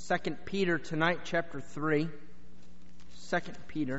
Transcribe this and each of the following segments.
2 Peter tonight, chapter 3. 2 Peter.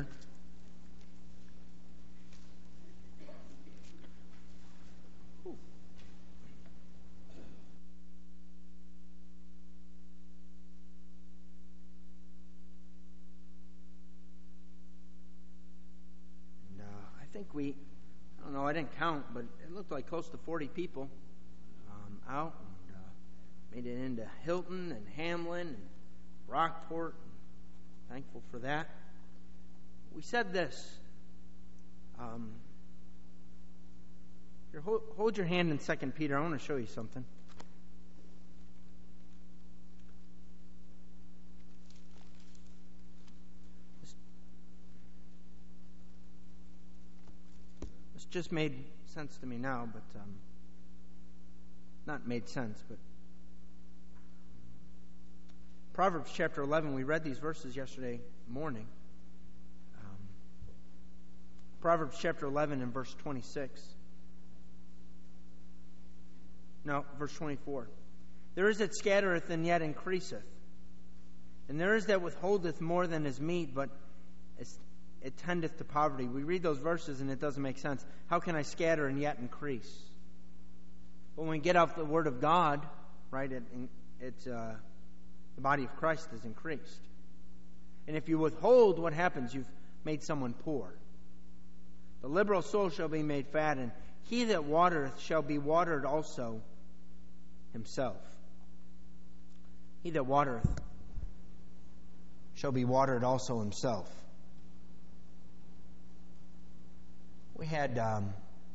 I didn't count, but it looked like close to 40 people out. And, made it into Hilton and Hamlin and Rockport. Thankful for that. We said this. Here, hold your hand in 2 Peter. I want to show you something. This just made sense to me now, but not made sense, but Proverbs chapter 11, we read these verses yesterday morning. Proverbs chapter 11 and verse 26. No, verse 24. There is that scattereth and yet increaseth, and there is that withholdeth more than is meet, but it tendeth to poverty. We read those verses and it doesn't make sense. How can I scatter and yet increase? But when we get off the Word of God, right, the body of Christ is increased. And if you withhold, what happens? You've made someone poor. The liberal soul shall be made fat, and he that watereth shall be watered also himself. He that watereth shall be watered also himself. We had none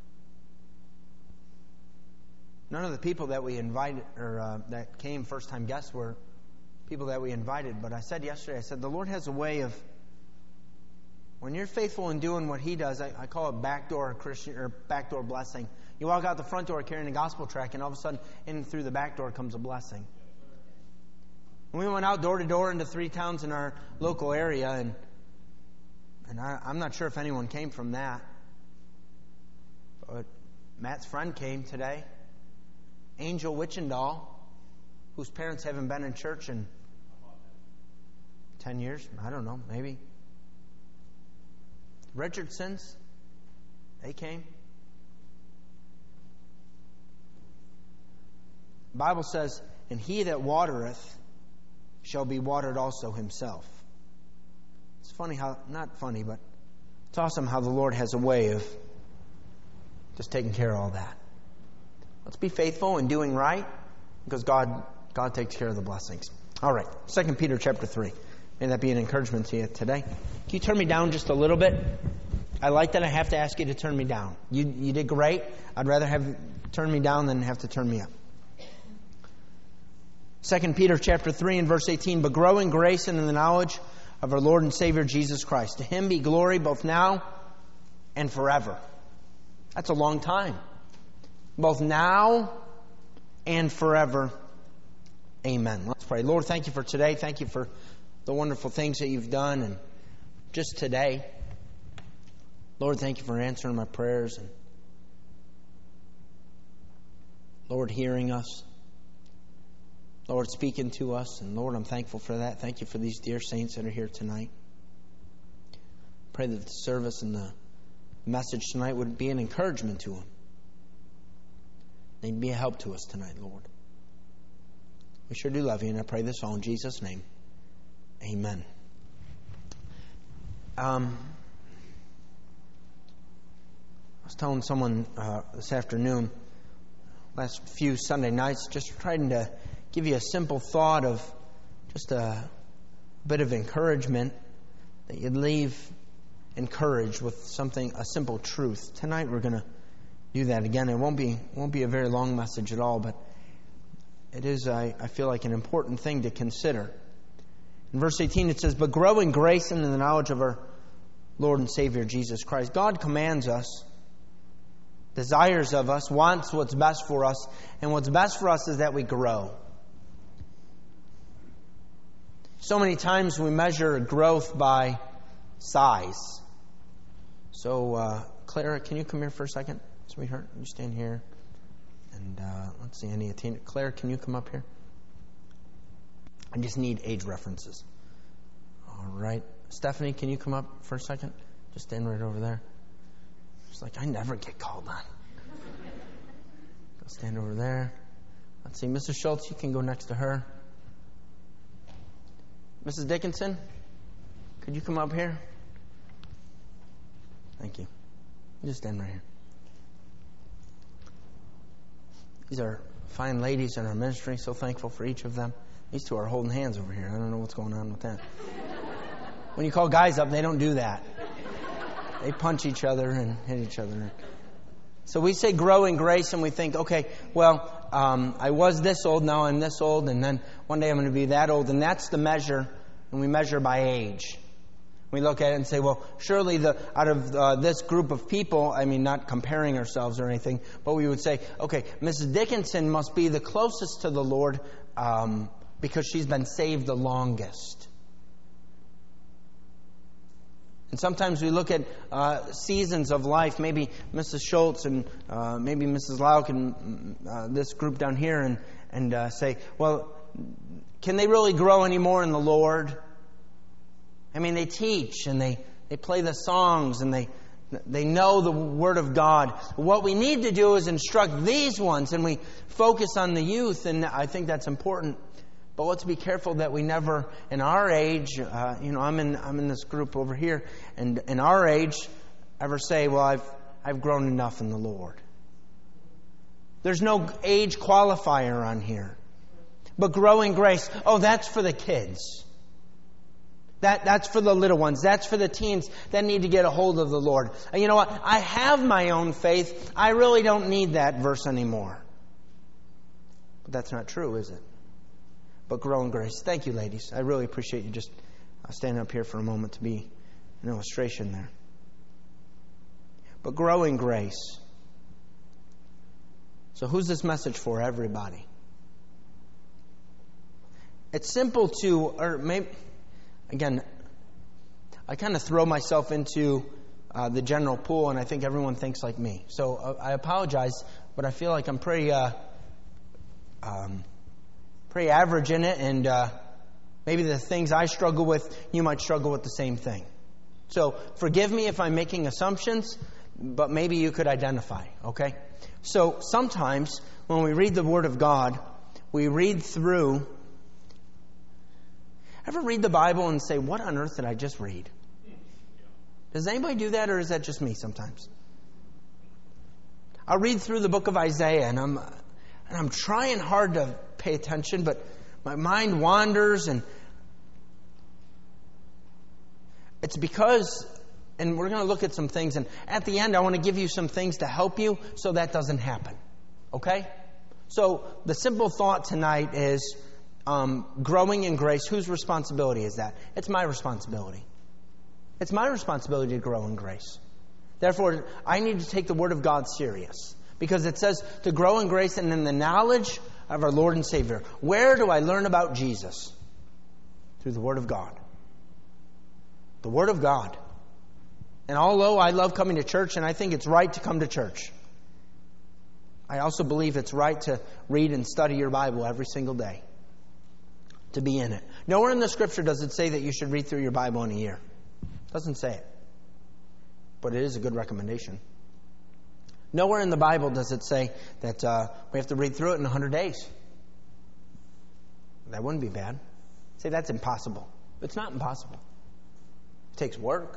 of the people that we invited or that came first-time guests were people that we invited. But I said yesterday, the Lord has a way of, when you're faithful in doing what He does, I call it backdoor Christian or backdoor blessing. You walk out the front door carrying a gospel tract, and all of a sudden, in through the back door comes a blessing. And we went out door to door into 3 towns in our local area, and I'm not sure if anyone came from that. But Matt's friend came today. Angel Witchendall, whose parents haven't been in church in 10 years. I don't know, maybe. Richardsons, they came. The Bible says, and he that watereth shall be watered also himself. It's funny how, not funny, but it's awesome how the Lord has a way of just taking care of all that. Let's be faithful in doing right, because God takes care of the blessings. All right, 2 Peter chapter 3. May that be an encouragement to you today. Can you turn me down just a little bit? I like that I have to ask you to turn me down. You did great. I'd rather have you turn me down than have to turn me up. 2 Peter chapter 3 and verse 18. But grow in grace and in the knowledge of our Lord and Savior Jesus Christ. To Him be glory both now and forever. That's a long time. Both now and forever. Amen. Let's pray. Lord, thank you for today. Thank you for the wonderful things that you've done, and just today. Lord, thank you for answering my prayers, and Lord, hearing us. Lord, speaking to us, and Lord, I'm thankful for that. Thank you for these dear saints that are here tonight. Pray that the service and the message tonight would be an encouragement to them. They'd be a help to us tonight, Lord. We sure do love you, and I pray this all in Jesus' name. Amen. I was telling someone this afternoon, last few Sunday nights, just trying to give you a simple thought of just a bit of encouragement, that you'd leave encouraged with something, a simple truth. Tonight we're going to do that again. It won't be a very long message at all, but it is, I feel like, an important thing to consider. In verse 18 it says, but grow in grace and in the knowledge of our Lord and Savior Jesus Christ. God commands us, desires of us, wants what's best for us, and what's best for us is that we grow. So many times we measure growth by size. So, Clara, can you come here for a second? Sweetheart, you stand here. And let's see, Clara, can you come up here? I just need age references. All right. Stephanie, can you come up for a second? Just stand right over there. She's like, I never get called on. Go stand over there. Let's see. Mrs. Schultz, you can go next to her. Mrs. Dickinson, could you come up here? Thank you. You just stand right here. These are fine ladies in our ministry. So thankful for each of them. These two are holding hands over here. I don't know what's going on with that. When you call guys up, they don't do that. They punch each other and hit each other. So we say grow in grace, and we think, okay, well, I was this old, now I'm this old, and then one day I'm going to be that old. And that's the measure, and we measure by age. We look at it and say, well, surely out of this group of people, I mean, not comparing ourselves or anything, but we would say, okay, Mrs. Dickinson must be the closest to the Lord because she's been saved the longest. And sometimes we look at seasons of life, maybe Mrs. Schultz and maybe Mrs. Lauk and this group down here, and say, well, can they really grow any more in the Lord? I mean, they teach and they play the songs and they know the Word of God. What we need to do is instruct these ones, and we focus on the youth, and I think that's important. But let's be careful that we never, in our age, I'm in this group over here, and in our age, ever say, well, I've grown enough in the Lord. There's no age qualifier on here. But grow in grace, that's for the kids. That's for the little ones. That's for the teens that need to get a hold of the Lord. And you know what? I have my own faith. I really don't need that verse anymore. But that's not true, is it? But grow in grace. Thank you, ladies. I really appreciate you just standing up here for a moment to be an illustration there. But grow in grace. So who's this message for? Everybody. It's simple or maybe... Again, I kind of throw myself into the general pool, and I think everyone thinks like me. So I apologize, but I feel like I'm pretty average in it, and maybe the things I struggle with, you might struggle with the same thing. So forgive me if I'm making assumptions, but maybe you could identify, okay? So sometimes when we read the Word of God, we read through... Ever read the Bible and say, what on earth did I just read? Does anybody do that, or is that just me sometimes? I'll read through the book of Isaiah, and I'm trying hard to pay attention, but my mind wanders, and it's because, and we're going to look at some things, and at the end I want to give you some things to help you so that doesn't happen. Okay? So the simple thought tonight is, growing in grace. Whose responsibility is that? It's my responsibility. It's my responsibility to grow in grace. Therefore, I need to take the Word of God serious. Because it says to grow in grace and in the knowledge of our Lord and Savior. Where do I learn about Jesus? Through the Word of God. The Word of God. And although I love coming to church, and I think it's right to come to church, I also believe it's right to read and study your Bible every single day. To be in it. Nowhere in the Scripture does it say that you should read through your Bible in a year. It doesn't say it. But it is a good recommendation. Nowhere in the Bible does it say that we have to read through it in 100 days. That wouldn't be bad. Say that's impossible. It's not impossible. It takes work.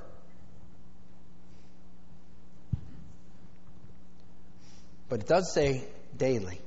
But it does say daily.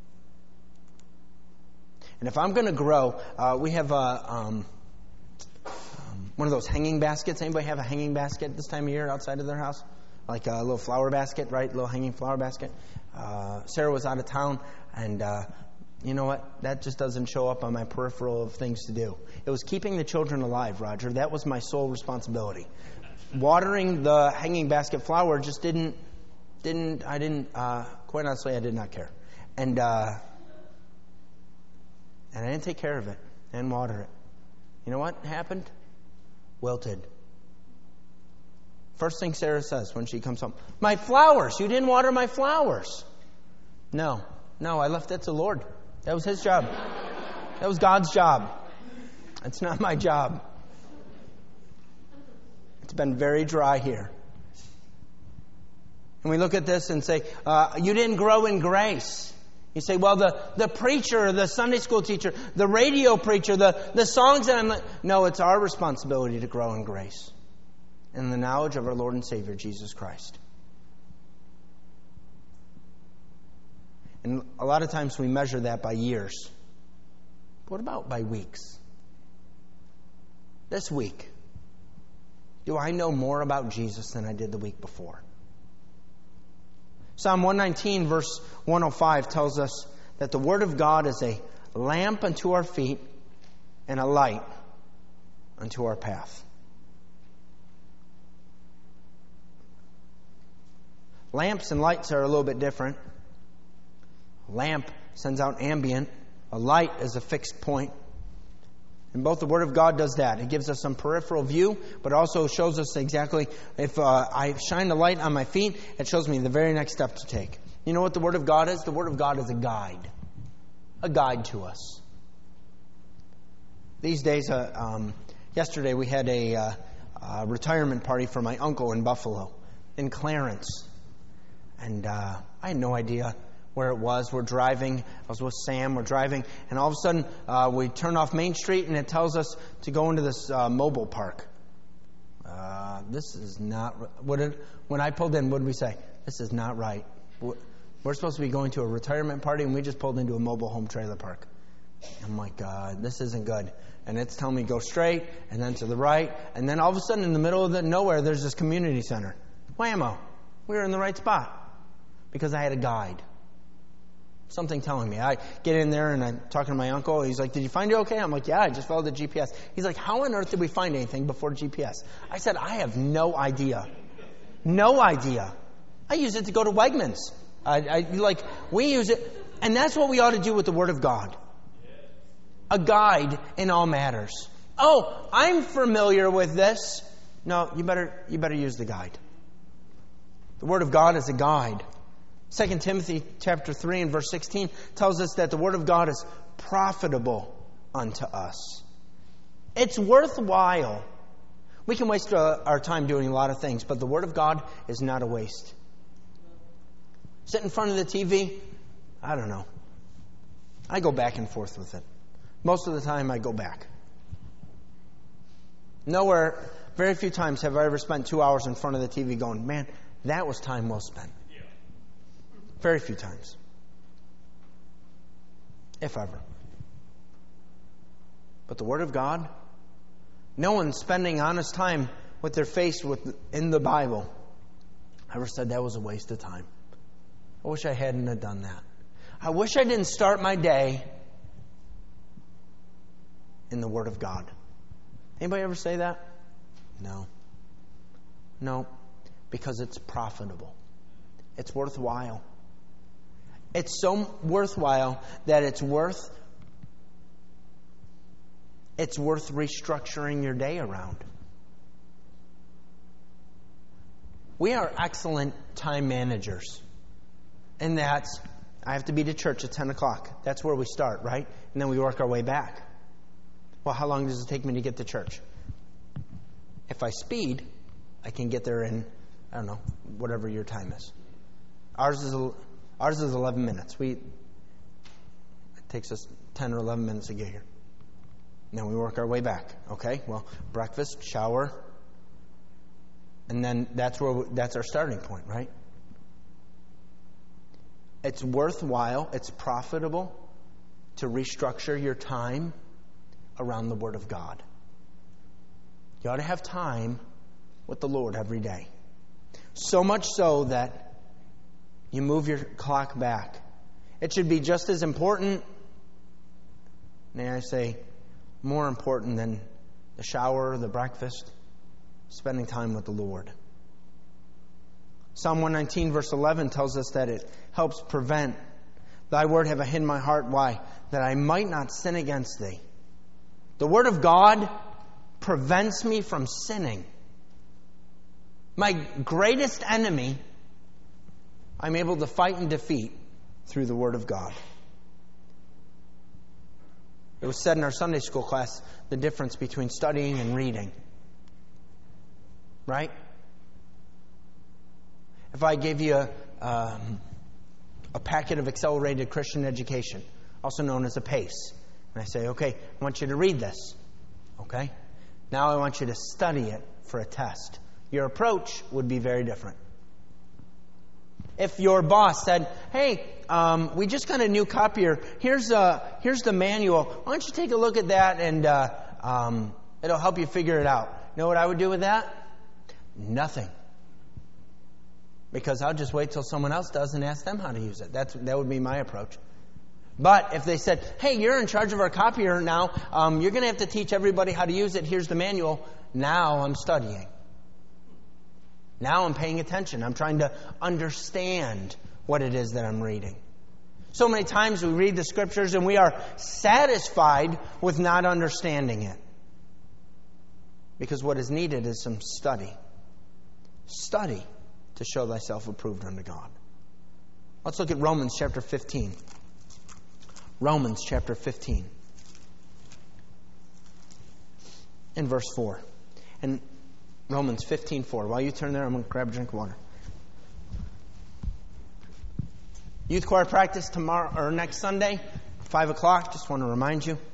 And if I'm going to grow, we have one of those hanging baskets. Anybody have a hanging basket this time of year outside of their house? Like a little flower basket, right? Little hanging flower basket. Sarah was out of town, and you know what? That just doesn't show up on my peripheral of things to do. It was keeping the children alive, Roger. That was my sole responsibility. Watering the hanging basket flower just didn't, quite honestly, I did not care. And I didn't take care of it and water it. You know what happened? Wilted. First thing Sarah says when she comes home, my flowers, you didn't water my flowers. No, I left that to the Lord. That was His job. That was God's job. It's not my job. It's been very dry here. And we look at this and say, you didn't grow in grace. You say, well, the preacher, the Sunday school teacher, the radio preacher, the songs that I'm... No, it's our responsibility to grow in grace. In the knowledge of our Lord and Savior, Jesus Christ. And a lot of times we measure that by years. What about by weeks? This week, do I know more about Jesus than I did the week before? Psalm 119, verse 105 tells us that the Word of God is a lamp unto our feet and a light unto our path. Lamps and lights are a little bit different. A lamp sends out ambient. A light is a fixed point. And both the Word of God does that. It gives us some peripheral view, but also shows us exactly, if I shine the light on my feet, it shows me the very next step to take. You know what the Word of God is? The Word of God is a guide. A guide to us. These days, yesterday we had a retirement party for my uncle in Buffalo, in Clarence. And I had no idea where it was. We're driving. I was with Sam. We're driving. And all of a sudden, we turn off Main Street, and it tells us to go into this mobile park. This is not... When I pulled in, what did we say? This is not right. We're supposed to be going to a retirement party, and we just pulled into a mobile home trailer park. I'm like, God, this isn't good. And it's telling me go straight, and then to the right. And then all of a sudden, in the middle of nowhere, there's this community center. Whammo. We were in the right spot. Because I had a guide. Something telling me. I get in there and I'm talking to my uncle. He's like, did you find it okay? I'm like, yeah, I just followed the GPS. He's like, how on earth did we find anything before GPS? I said, I have no idea. No idea. I use it to go to Wegmans. We use it. And that's what we ought to do with the Word of God. A guide in all matters. Oh, I'm familiar with this. No, you better use the guide. The Word of God is a guide. 2 Timothy chapter 3 and verse 16 tells us that the Word of God is profitable unto us. It's worthwhile. We can waste our time doing a lot of things, but the Word of God is not a waste. Sit in front of the TV, I don't know. I go back and forth with it. Most of the time I go back. Very few times have I ever spent 2 hours in front of the TV going, man, that was time well spent. Very few times. If ever. But the Word of God, no one spending honest time with their face in the Bible ever said that was a waste of time. I wish I hadn't have done that. I wish I didn't start my day in the Word of God. Anybody ever say that? No. Because it's profitable. It's worthwhile. It's so worthwhile that it's worth restructuring your day around. We are excellent time managers. And that's, I have to be to church at 10 o'clock. That's where we start, right? And then we work our way back. Well, how long does it take me to get to church? If I speed, I can get there in, I don't know, whatever your time is. Ours is 11 minutes. It takes us 10 or 11 minutes to get here. And then we work our way back. Okay? Well, breakfast, shower, and then that's our starting point, right? It's worthwhile, it's profitable to restructure your time around the Word of God. You ought to have time with the Lord every day. So much so that you move your clock back. It should be just as important, may I say, more important than the shower, the breakfast, spending time with the Lord. Psalm 119 verse 11 tells us that it helps prevent. Thy word have I hid in my heart. Why? That I might not sin against thee. The Word of God prevents me from sinning. My greatest enemy, I'm able to fight and defeat through the Word of God. It was said in our Sunday school class, the difference between studying and reading. Right? If I gave you a packet of accelerated Christian education, also known as a PACE, and I say, okay, I want you to read this. Okay? Now I want you to study it for a test. Your approach would be very different. If your boss said, hey, we just got a new copier. Here's the manual. Why don't you take a look at that and it'll help you figure it out. You know what I would do with that? Nothing. Because I'll just wait till someone else does and ask them how to use it. That would be my approach. But if they said, hey, you're in charge of our copier now. You're going to have to teach everybody how to use it. Here's the manual. Now I'm studying. Now I'm paying attention. I'm trying to understand what it is that I'm reading. So many times we read the Scriptures and we are satisfied with not understanding it. Because what is needed is some study. Study to show thyself approved unto God. Let's look at Romans chapter 15. Romans chapter 15. In verse 4. And Romans 15:4. While you turn there, I'm going to grab a drink of water. Youth choir practice tomorrow or next Sunday, 5 o'clock. Just want to remind you.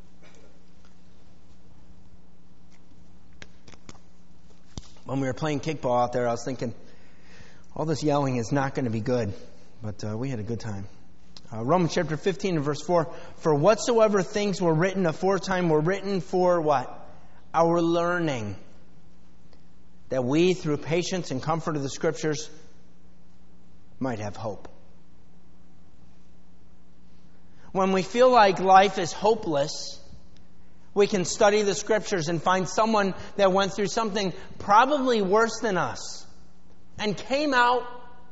When we were playing kickball out there, I was thinking, all this yelling is not going to be good. But we had a good time. Romans chapter 15 and verse 4. For whatsoever things were written aforetime were written for what? Our learning. That we, through patience and comfort of the Scriptures, might have hope. When we feel like life is hopeless, we can study the Scriptures and find someone that went through something probably worse than us and came out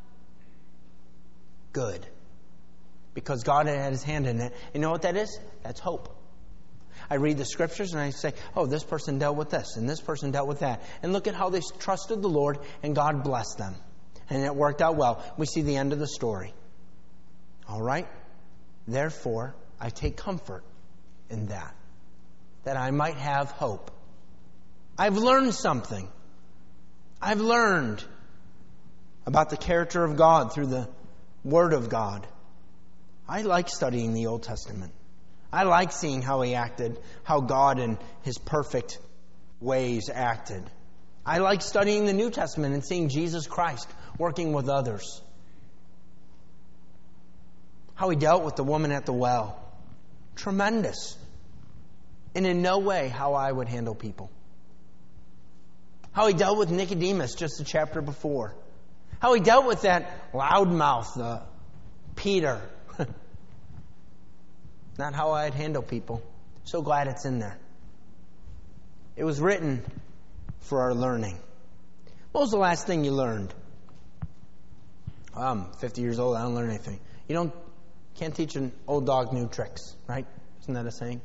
good. Because God had His hand in it. You know what that is? That's hope. I read the Scriptures and I say, oh, this person dealt with this and this person dealt with that. And look at how they trusted the Lord and God blessed them. And it worked out well. We see the end of the story. All right? Therefore, I take comfort in that. That I might have hope. I've learned something. I've learned about the character of God through the Word of God. I like studying the Old Testament. I like seeing how He acted, how God in His perfect ways acted. I like studying the New Testament and seeing Jesus Christ working with others. How He dealt with the woman at the well. Tremendous. And in no way how I would handle people. How He dealt with Nicodemus just a chapter before. How He dealt with that loudmouth, Peter. Not how I'd handle people. So glad it's in there. It was written for our learning. What was the last thing you learned? I'm 50 years old. I don't learn anything. You can't teach an old dog new tricks, right? Isn't that a saying?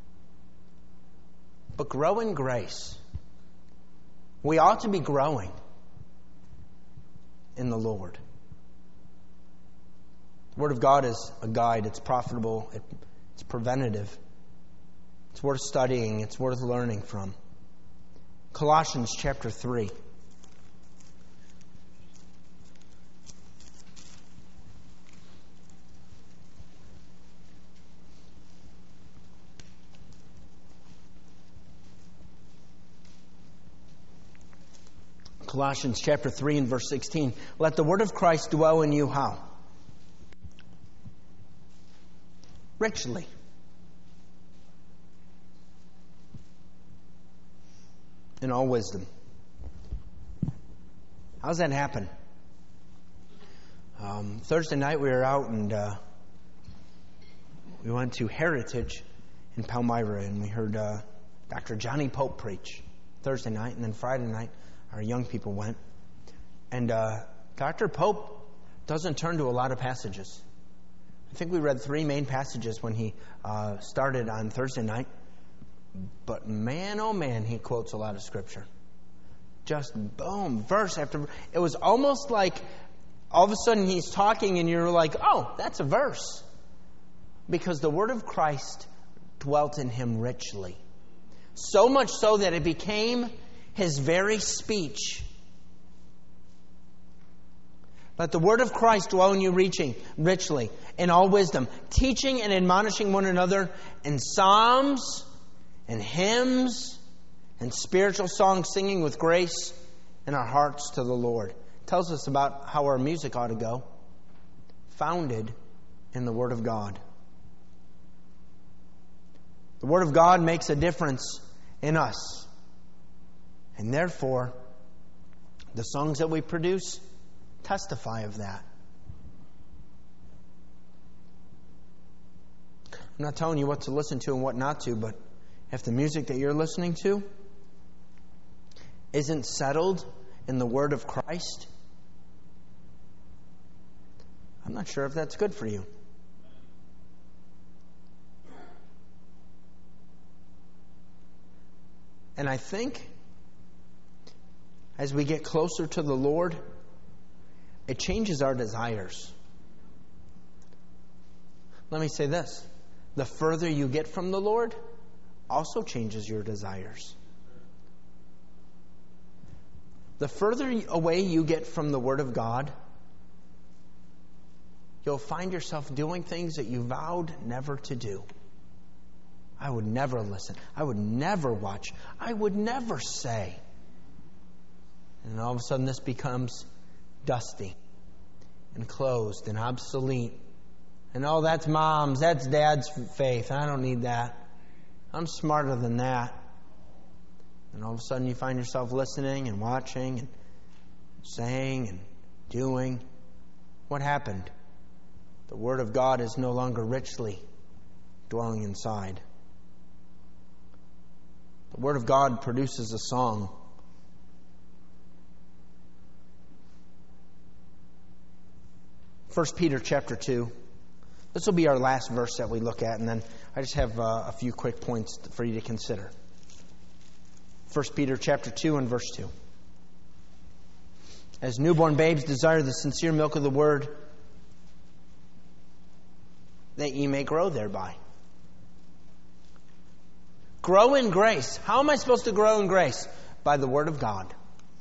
But grow in grace. We ought to be growing in the Lord. The Word of God is a guide. It's profitable. It's preventative. It's worth studying. It's worth learning from. Colossians chapter 3. Colossians chapter 3 and verse 16. Let the word of Christ dwell in you how? Richly. In all wisdom. How does that happen? Thursday night we were out and we went to Heritage in Palmyra and we heard Dr. Johnny Pope preach Thursday night, and then Friday night our young people went. And Dr. Pope doesn't turn to a lot of passages. I think we read 3 main passages when he started on Thursday night. But man, oh man, he quotes a lot of Scripture. Just boom, verse after verse. It was almost like all of a sudden he's talking and you're like, oh, that's a verse. Because the Word of Christ dwelt in him richly. So much so that it became his very speech. Let the word of Christ dwell in you richly in all wisdom, teaching and admonishing one another in psalms and hymns and spiritual songs, singing with grace in our hearts to the Lord. It tells us about how our music ought to go. Founded in the Word of God. The Word of God makes a difference in us. And therefore, the songs that we produce testify of that. I'm not telling you what to listen to and what not to, but if the music that you're listening to isn't settled in the Word of Christ, I'm not sure if that's good for you. And I think as we get closer to the Lord, it changes our desires. Let me say this. The further you get from the Lord also changes your desires. The further away you get from the Word of God, you'll find yourself doing things that you vowed never to do. I would never listen. I would never watch. I would never say. And all of a sudden this becomes dusty and closed and obsolete. And oh, that's mom's, that's dad's faith. I don't need that. I'm smarter than that. And all of a sudden you find yourself listening and watching and saying and doing. What happened? The Word of God is no longer richly dwelling inside. The Word of God produces a song. First Peter chapter 2. This will be our last verse that we look at, and then I just have a few quick points for you to consider. 1 Peter chapter 2 and verse 2. As newborn babes desire the sincere milk of the Word, that ye may grow thereby. Grow in grace. How am I supposed to grow in grace? By the Word of God.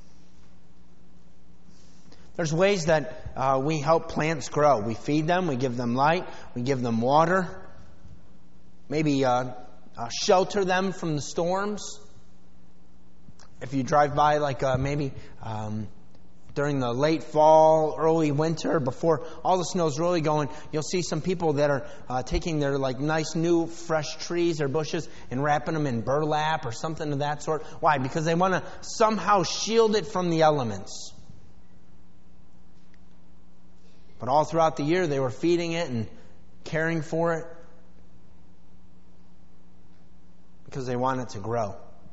There's ways that we help plants grow. We feed them, we give them light, we give them water. Maybe shelter them from the storms. If you drive by maybe during the late fall, early winter, before all the snow's really going, you'll see some people that are taking their nice new fresh trees or bushes and wrapping them in burlap or something of that sort. Why? Because they want to somehow shield it from the elements. But all throughout the year they were feeding it and caring for it because they want it to grow.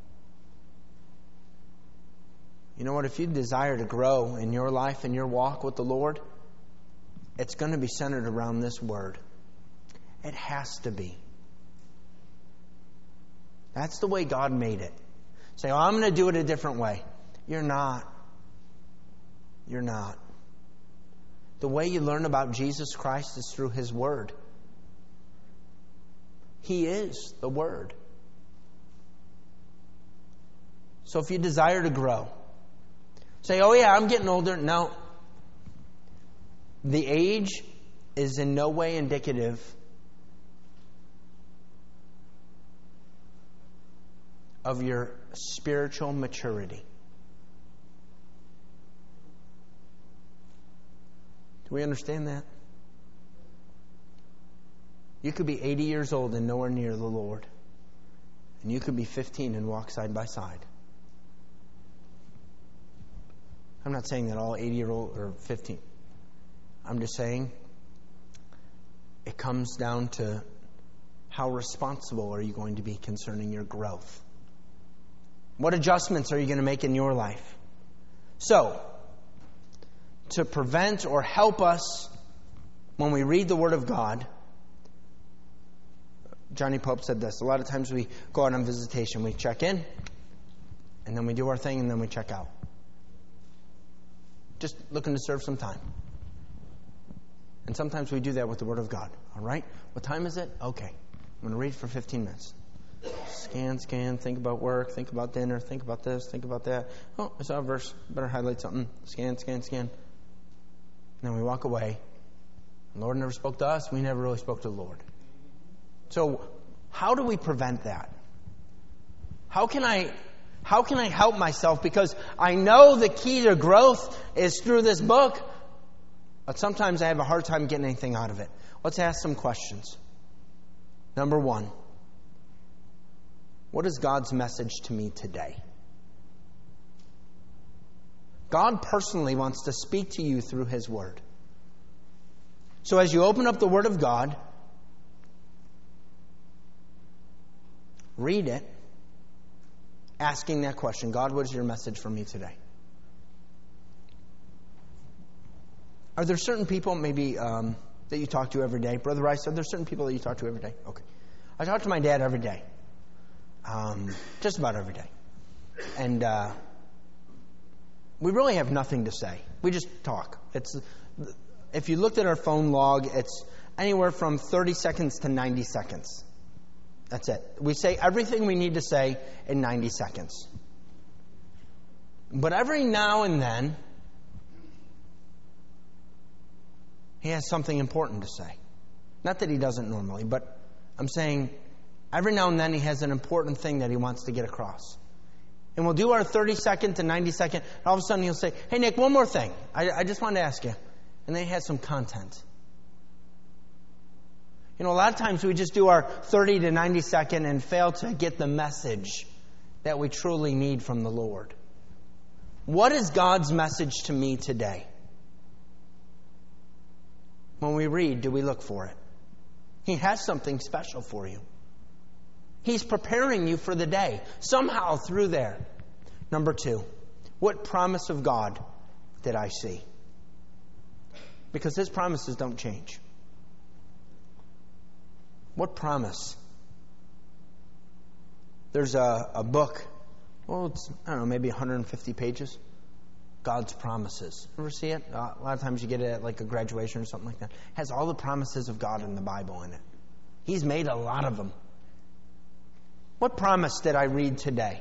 You know what? If you desire to grow in your life and your walk with the Lord, it's going to be centered around this Word. It has to be. That's the way God made it. Say, I'm going to do it a different way. You're not. You're not. The way you learn about Jesus Christ is through His Word. He is the Word. So if you desire to grow, say, oh yeah, I'm getting older. No. The age is in no way indicative of your spiritual maturity. Do we understand that? You could be 80 years old and nowhere near the Lord. And you could be 15 and walk side by side. I'm not saying that all 80-year-old or 15. I'm just saying it comes down to how responsible are you going to be concerning your growth. What adjustments are you going to make in your life? So, to prevent or help us when we read the Word of God, Johnny Pope said this. A lot of times we go out on visitation. We check in, and then we do our thing, and then we check out. Just looking to serve some time. And sometimes we do that with the Word of God. All right? What time is it? Okay. I'm going to read for 15 minutes. Scan, think about work, think about dinner, think about this, think about that. Oh, I saw a verse. Better highlight something. Scan. And then we walk away. The Lord never spoke to us. We never really spoke to the Lord. So how do we prevent that? How can I help myself? Because I know the key to growth is through this book, but sometimes I have a hard time getting anything out of it. Let's ask some questions. Number 1, what is God's message to me today? God personally wants to speak to you through His Word. So as you open up the Word of God, read it, asking that question, God, what is your message for me today? Are there certain people maybe that you talk to every day? Brother Rice, are there certain people that you talk to every day? Okay. I talk to my dad every day. Just about every day. And we really have nothing to say. We just talk. If you looked at our phone log, it's anywhere from 30 seconds to 90 seconds. That's it. We say everything we need to say in 90 seconds. But every now and then, he has something important to say. Not that he doesn't normally, but I'm saying every now and then he has an important thing that he wants to get across. And we'll do our 30-second to 90-second. And all of a sudden he'll say, hey, Nick, one more thing. I just wanted to ask you. And then he has some content. You know, a lot of times we just do our 30 to 90 second and fail to get the message that we truly need from the Lord. What is God's message to me today? When we read, do we look for it? He has something special for you. He's preparing you for the day, somehow through there. Number 2, what promise of God did I see? Because His promises don't change. What promise? There's a book, it's, maybe 150 pages. God's promises. Ever see it? A lot of times you get it at like a graduation or something like that. It has all the promises of God in the Bible in it. He's made a lot of them. What promise did I read today?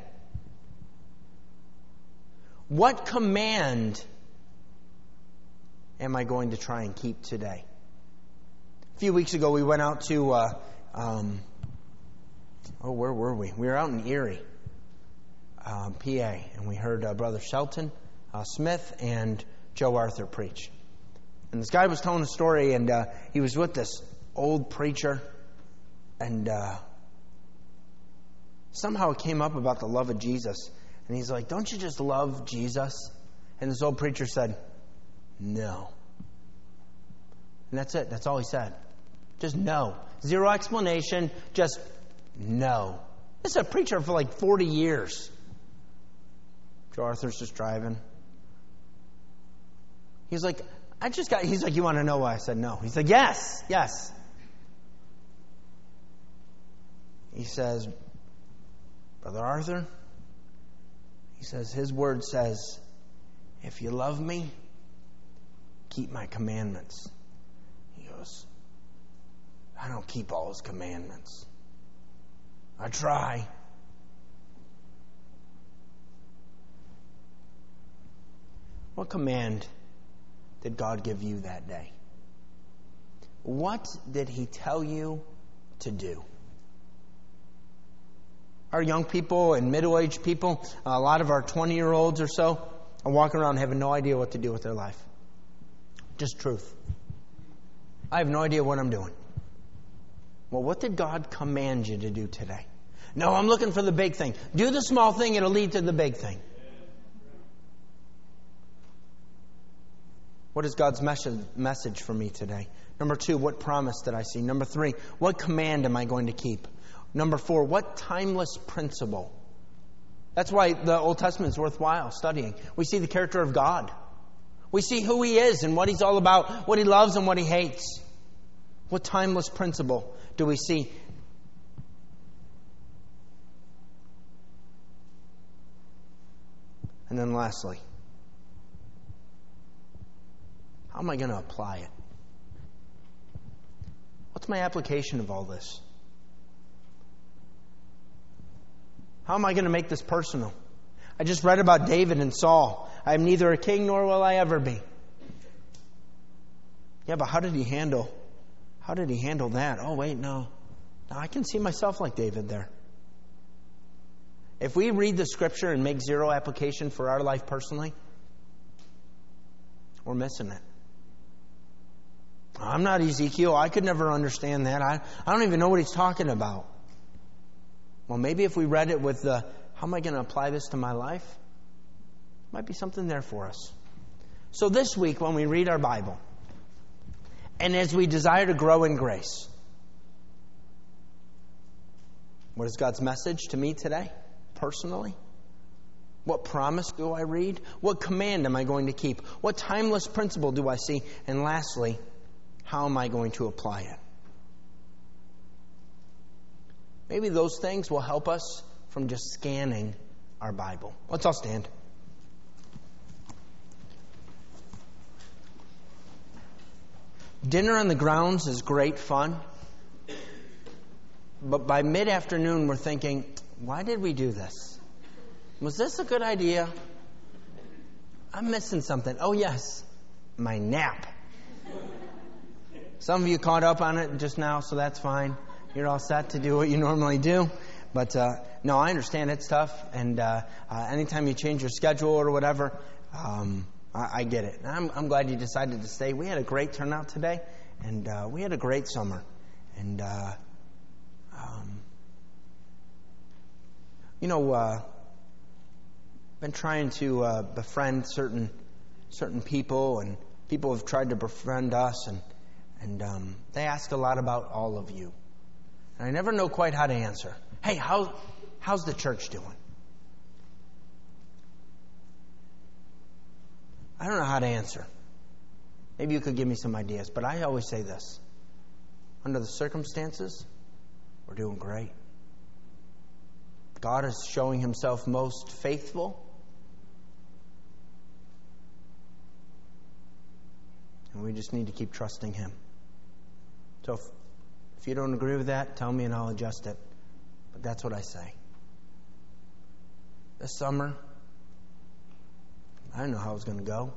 What command am I going to try and keep today? A few weeks ago, we went out to, where were we? We were out in Erie, PA, and we heard Brother Shelton Smith and Joe Arthur preach. And this guy was telling a story, and he was with this old preacher, and somehow it came up about the love of Jesus. And he's like, don't you just love Jesus? And this old preacher said, no. And that's it. That's all he said. Just no. Zero explanation. Just no. This is a preacher for like 40 years. Joe Arthur's just driving. He's like, he's like, you want to know why I said no? He's like, yes. He says, Brother Arthur, he says, His word says, if you love me, keep my commandments. He goes, I don't keep all His commandments. I try. What command did God give you that day? What did He tell you to do? Our young people and middle-aged people, a lot of our 20-year-olds or so, are walking around having no idea what to do with their life. Just truth. I have no idea what I'm doing. Well, what did God command you to do today? No, I'm looking for the big thing. Do the small thing, it'll lead to the big thing. What is God's message for me today? Number 2, what promise did I see? Number 3, what command am I going to keep? Number 4, what timeless principle? That's why the Old Testament is worthwhile studying. We see the character of God. We see who He is and what He's all about, what He loves and what He hates. What timeless principle do we see? And then lastly, how am I going to apply it? What's my application of all this? How am I going to make this personal? I just read about David and Saul. I am neither a king nor will I ever be. Yeah, but how did he handle that? Oh, wait, no. Now, I can see myself like David there. If we read the Scripture and make zero application for our life personally, we're missing it. I'm not Ezekiel. I could never understand that. I don't even know what he's talking about. Well, maybe if we read it with the, how am I going to apply this to my life? Might be something there for us. So this week when we read our Bible, and as we desire to grow in grace, what is God's message to me today, personally? What promise do I read? What command am I going to keep? What timeless principle do I see? And lastly, how am I going to apply it? Maybe those things will help us from just scanning our Bible. Let's all stand. Dinner on the grounds is great fun. But by mid-afternoon, we're thinking, why did we do this? Was this a good idea? I'm missing something. Oh, yes, my nap. Some of you caught up on it just now, so that's fine. You're all set to do what you normally do. But no, I understand it's tough. And anytime you change your schedule or whatever, I get it. And I'm glad you decided to stay. We had a great turnout today, and we had a great summer. And, been trying to befriend certain people, and people have tried to befriend us, and they ask a lot about all of you. And I never know quite how to answer. Hey, how's the church doing? I don't know how to answer. Maybe you could give me some ideas, but I always say this. Under the circumstances, we're doing great. God is showing Himself most faithful. And we just need to keep trusting Him. So if you don't agree with that, tell me and I'll adjust it. But that's what I say. This summer, I didn't know how it was going to go.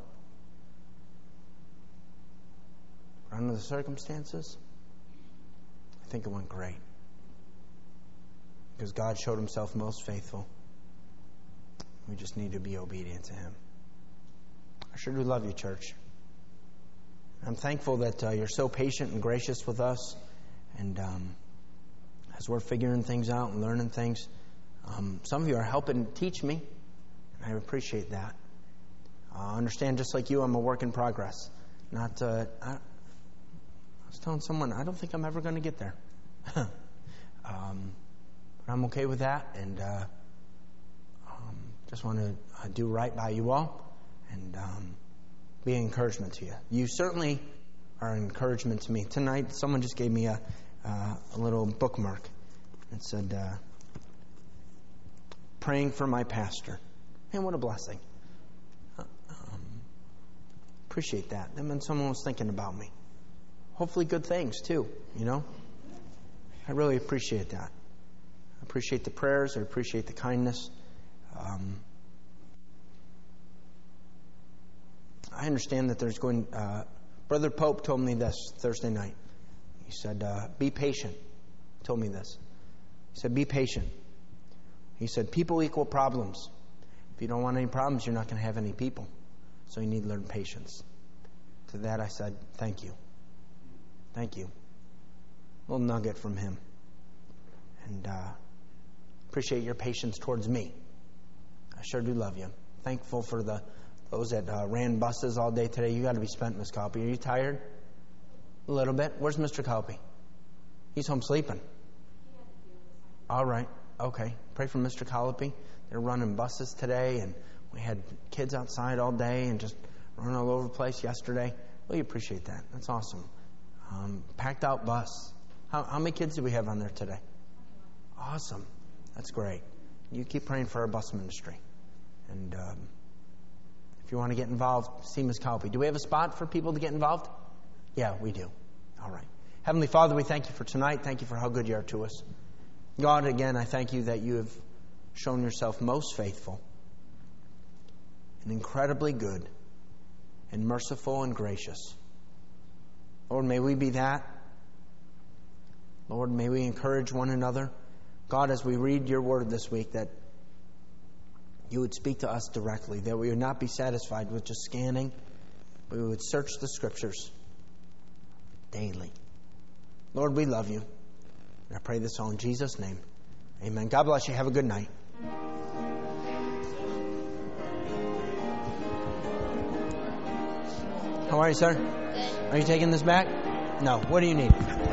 But under the circumstances, I think it went great. Because God showed Himself most faithful. We just need to be obedient to Him. I sure do love you, church. I'm thankful that you're so patient and gracious with us. And as we're figuring things out and learning things, some of you are helping teach me. And I appreciate that. I understand, just like you, I'm a work in progress. I was telling someone, I don't think I'm ever going to get there. But I'm okay with that, and just want to do right by you all and be an encouragement to you. You certainly are an encouragement to me. Tonight, someone just gave me a little bookmark. It said, praying for my pastor. Man, what a blessing. Appreciate that. That meant someone was thinking about me. Hopefully good things, too, I really appreciate that. I appreciate the prayers. I appreciate the kindness. I understand that there's going... Brother Pope told me this Thursday night. He said, be patient. He told me this. He said, be patient. He said, people equal problems. If you don't want any problems, you're not going to have any people. So you need to learn patience. To that I said, thank you. Thank you. A little nugget from him. And appreciate your patience towards me. I sure do love you. Thankful for those that ran buses all day today. You got to be spent, Miss Calpe. Are you tired? A little bit. Where's Mr. Calpe? He's home sleeping. All right. Okay. Pray for Mr. Calpe. They're running buses today, and we had kids outside all day and just running all over the place yesterday. Really appreciate that. That's awesome. Packed out bus. How many kids do we have on there today? Awesome. That's great. You keep praying for our bus ministry. And if you want to get involved, see Ms. Calpe. Do we have a spot for people to get involved? Yeah, we do. All right. Heavenly Father, we thank you for tonight. Thank you for how good you are to us. God, again, I thank you that you have shown yourself most faithful and incredibly good and merciful and gracious. Lord, may we be that. Lord, may we encourage one another. God, as we read your word this week, that you would speak to us directly, that we would not be satisfied with just scanning, but we would search the Scriptures daily. Lord, we love you. And I pray this all in Jesus' name. Amen. God bless you. Have a good night. How are you, sir? Are you taking this back? No. What do you need?